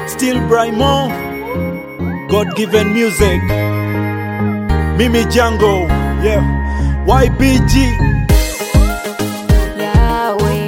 Still Brimo, God-given music. Mimi Django, yeah. YBG. Yahweh,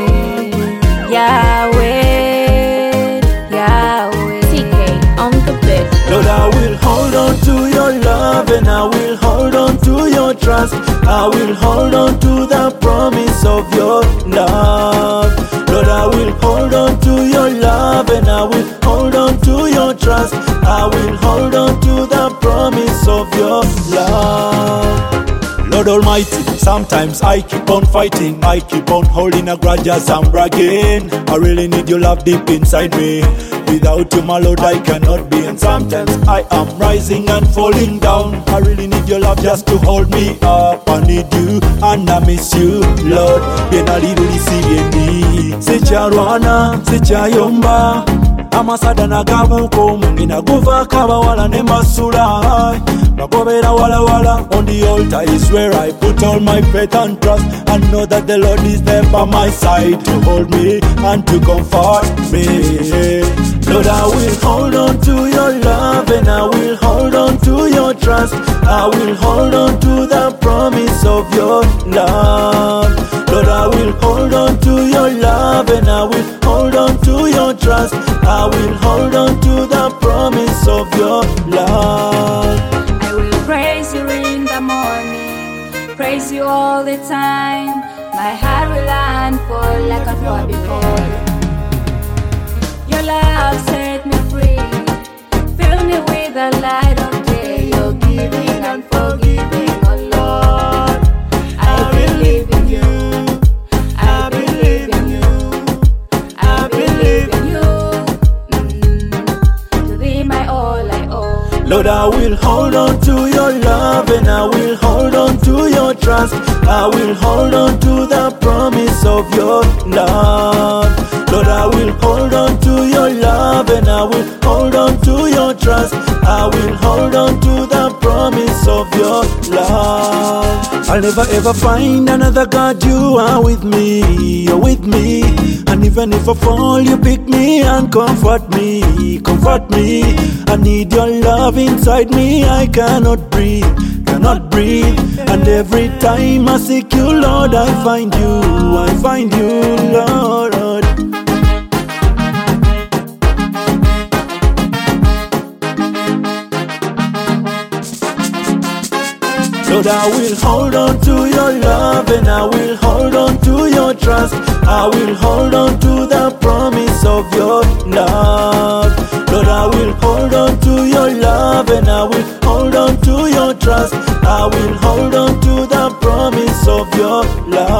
Yahweh, Yahweh. TK on the beat. Lord, I will hold on to your love and I will hold on to your trust. I will hold on to the promise of your love. Lord, I will hold on to your love and I will hold on to your trust. I will hold on to the promise of your love. Lord Almighty, sometimes I keep on fighting, I keep on holding a grudge as I'm bragging. I really need your love deep inside me. Without you, my Lord, I cannot be. And sometimes I am rising and falling down. I really need your love just to hold me up. I need you and I miss you, Lord. Yena liruli sigendi, sicharwana, sichayomba. Amasada na gabuko, mungina guva kaba wala ne masula. Magobera wala wala, on the altar is where I put all my faith and trust. I know that the Lord is there by my side to hold me and to comfort me. Lord, I will hold on to your love and I will hold on to your trust. I will hold on to the promise of your love. Lord, I will hold on to your love and I will hold on to your trust. I will hold on to the promise of your love. I will praise you in the morning, praise you all the time. My heart will unfold like a flood before you. Your love set me free, fill me with the light of day. You're giving and forgiving, oh Lord. I believe in you, I believe in you, I believe in you. To thee my all I owe. Lord, I will hold on to your love and I will hold on to your trust. I will hold on to the promise of your love. Lord, I will hold on to your love and I will hold on to your trust. I will hold on to the promise of your love. I'll never ever find another God. You are with me, you're with me. And even if I fall, you pick me and comfort me, comfort me. I need your love inside me, I cannot breathe, cannot breathe. And every time I seek you, Lord, I find you, Lord. Lord, I will hold on to your love and I will hold on to your trust. I will hold on to the promise of your love. Lord, I will hold on to your love and I will hold on to your trust. I will hold on to the promise of your love.